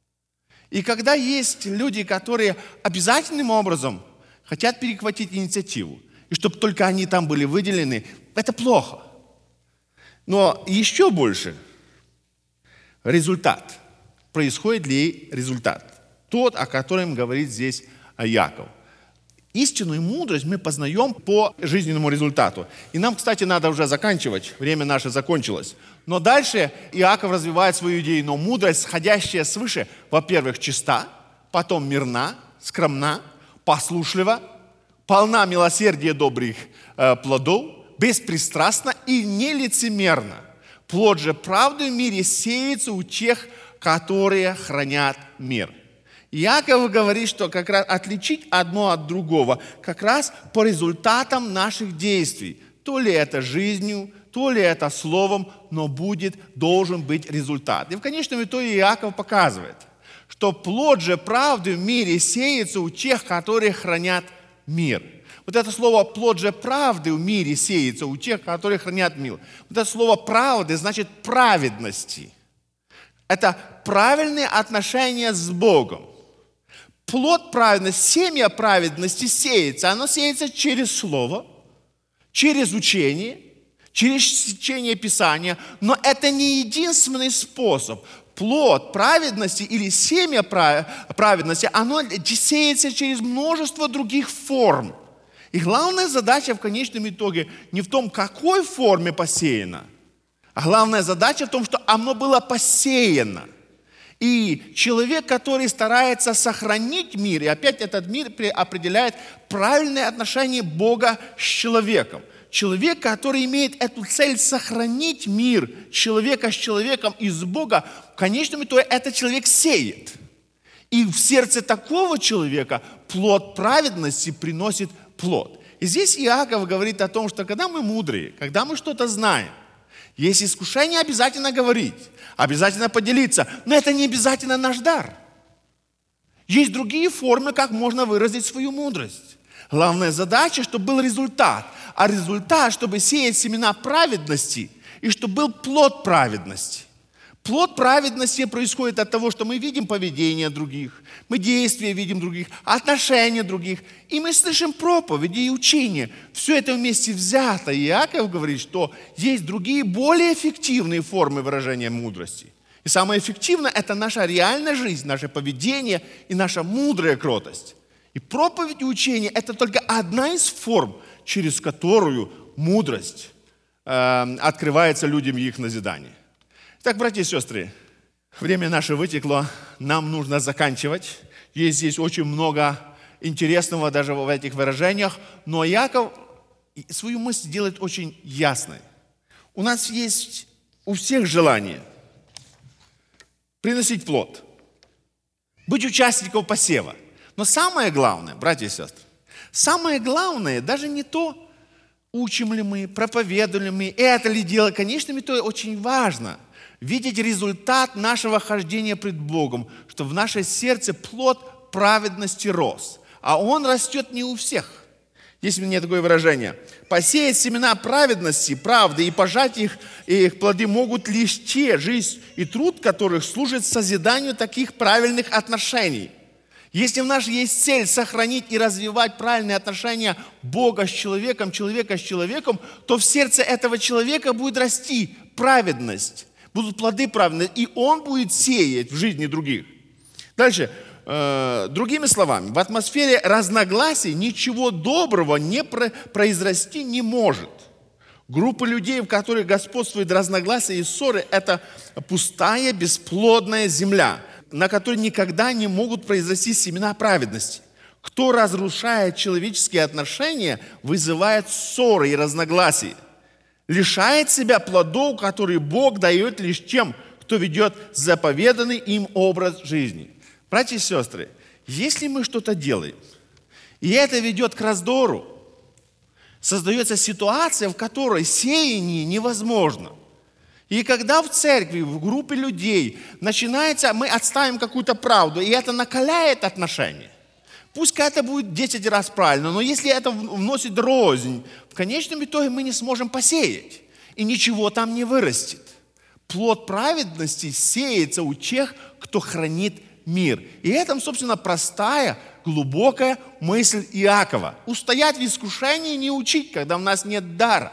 [SPEAKER 3] И когда есть люди, которые обязательным образом хотят перехватить инициативу, и чтобы только они там были выделены, это плохо. Но еще больше результат. Происходит ли результат? Тот, о котором говорит здесь Иаков. Истинную мудрость мы познаем по жизненному результату. И нам, кстати, надо уже заканчивать. Время наше закончилось. Но дальше Иаков развивает свою идею. Но мудрость, сходящая свыше, во-первых, чиста, потом мирна, скромна, послушлива, полна милосердия добрых э, плодов, беспристрастна и нелицемерна. Плод же правды в мире сеется у тех, которые хранят мир. Иаков говорит, что как раз отличить одно от другого как раз по результатам наших действий. То ли это жизнью, то ли это словом, но будет, должен быть результат. И в конечном итоге Иаков показывает, что плод же правды в мире сеется у тех, которые хранят мир. Вот это слово «плод же правды в мире сеется у тех, которые хранят мир». Вот это слово «правды» значит праведности. Это правильные отношения с Богом. Плод праведности, семя праведности сеется. Оно сеется через слово, через учение, через чтение Писания. Но это не единственный способ. Плод праведности или семя праведности, оно сеется через множество других форм. И главная задача в конечном итоге не в том, какой форме посеяно, а главная задача в том, что оно было посеяно. И человек, который старается сохранить мир, и опять этот мир определяет правильное отношение Бога с человеком. Человек, который имеет эту цель сохранить мир человека с человеком и с Бога, в конечном итоге этот человек сеет. И в сердце такого человека плод праведности приносит плод. И здесь Иаков говорит о том, что когда мы мудрые, когда мы что-то знаем, есть искушение обязательно говорить, обязательно поделиться, но это не обязательно наш дар. Есть другие формы, как можно выразить свою мудрость. Главная задача, чтобы был результат, а результат, чтобы сеять семена праведности и чтобы был плод праведности. Плод праведности происходит от того, что мы видим поведение других, мы действия видим других, отношения других, и мы слышим проповеди и учения. Все это вместе взято. И Иаков говорит, что есть другие, более эффективные формы выражения мудрости. И самое эффективное – это наша реальная жизнь, наше поведение и наша мудрая кротость. И проповедь и учение – это только одна из форм, через которую мудрость э, открывается людям в их назидании. Итак, братья и сестры, время наше вытекло, нам нужно заканчивать. Есть здесь очень много интересного даже в этих выражениях, но Иаков свою мысль делает очень ясной. У нас есть у всех желание приносить плод, быть участником посева. Но самое главное, братья и сестры, самое главное даже не то, учим ли мы, проповедуем ли мы, это ли дело, конечно, это очень важно. Видеть результат нашего хождения пред Богом, что в наше сердце плод праведности рос. А он растет не у всех. Есть у меня такое выражение. Посеять семена праведности, правды и пожать их, и их плоды могут лишь те, жизнь и труд которых служит созиданию таких правильных отношений. Если в нас есть цель сохранить и развивать правильные отношения Бога с человеком, человека с человеком, то в сердце этого человека будет расти праведность. Будут плоды праведности, и он будет сеять в жизни других. Дальше, э, другими словами, в атмосфере разногласий ничего доброго не про, произрасти не может. Группа людей, в которых господствует разногласия и ссоры, это пустая, бесплодная земля, на которой никогда не могут произрасти семена праведности. Кто разрушает человеческие отношения, вызывает ссоры и разногласия. Лишает себя плодов, которые Бог дает лишь тем, кто ведет заповеданный им образ жизни. Братья и сестры, если мы что-то делаем, и это ведет к раздору, создается ситуация, в которой сеяние невозможно. И когда в церкви, в группе людей начинается, мы отставим какую-то правду, и это накаляет отношения. Пусть это будет десять раз правильно, но если это вносит рознь, в конечном итоге мы не сможем посеять, и ничего там не вырастет. Плод праведности сеется у тех, кто хранит мир. И это, собственно, простая, глубокая мысль Иакова. Устоять в искушении и не учить, когда у нас нет дара.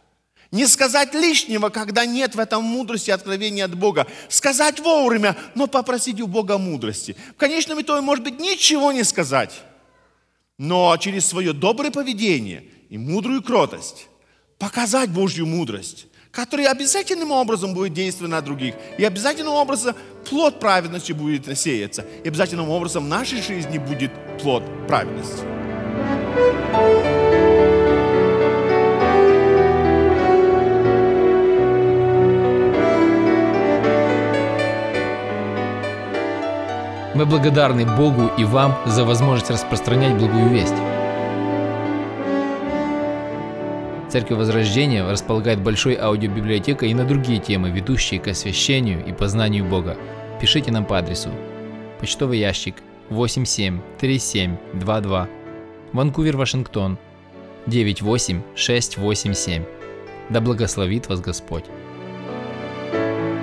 [SPEAKER 3] Не сказать лишнего, когда нет в этом мудрости и откровения от Бога. Сказать вовремя, но попросить у Бога мудрости. В конечном итоге, может быть, ничего не сказать. но через свое доброе поведение и мудрую кротость показать Божью мудрость, которая обязательным образом будет действовать на других, и обязательным образом плод праведности будет сеяться, и обязательным образом в нашей жизни будет плод праведности.
[SPEAKER 1] Мы благодарны Богу и вам за возможность распространять благую весть. Церковь Возрождения располагает большой аудиобиблиотекой и на другие темы, ведущие к освящению и познанию Бога. Пишите нам по адресу: почтовый ящик восемь семь три семь два два, Ванкувер, Вашингтон девять восемь шесть восемь семь. Да благословит вас Господь!